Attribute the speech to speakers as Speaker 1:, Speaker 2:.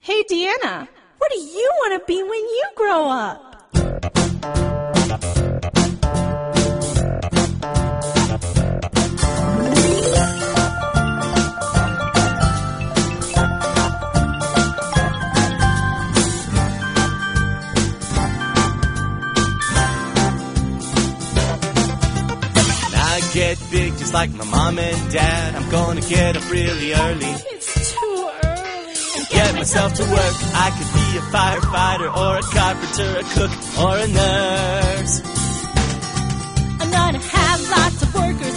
Speaker 1: Hey, Deanna, what do you want to be when you grow up?
Speaker 2: Get big just like my mom and dad. I'm gonna get up really early.
Speaker 1: It's too early.
Speaker 2: Get myself to work. I could be a firefighter or a carpenter, a cook or a nurse.
Speaker 1: I'm gonna have lots of workers